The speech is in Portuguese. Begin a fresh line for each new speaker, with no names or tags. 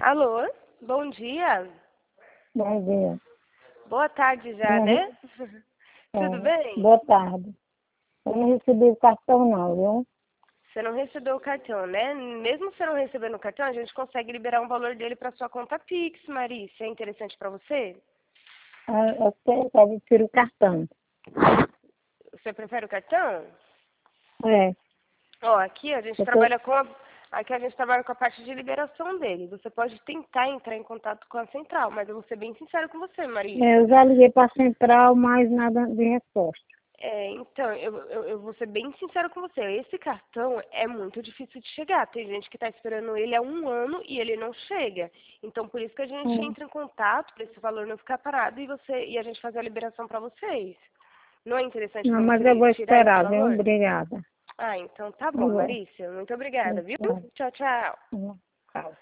Alô, bom dia.
Bom dia.
Boa tarde já, né? Tudo bem?
Boa tarde. Eu não recebi o cartão não, viu?
Você não recebeu o cartão, né? Mesmo você não recebendo o cartão, a gente consegue liberar um valor dele para sua conta Pix, Marícia. É interessante para você?
Eu prefiro o cartão.
Você prefere o cartão?
É,
Ó, aqui a gente
eu, tô,
trabalha com a parte de liberação dele. Você pode tentar entrar em contato com a central, mas eu vou ser bem sincero com você, Marícia.
eu já liguei para a central, mas nada de resposta.
Então, eu vou ser bem sincero com você. Esse cartão é muito difícil de chegar. Tem gente que está esperando ele há um ano e ele não chega. Então, por isso que a gente
Hum.
entra em contato para esse valor não ficar parado e a gente fazer a liberação para vocês. Não é interessante
Não,
para
mas eu
você
vou
tirar esse
esperar, viu?
valor?
Obrigada.
Ah, então tá
Eu
bom,
vou.
Marícia. Muito obrigada, viu?
Obrigada.
Tchau, tchau.
Tchau.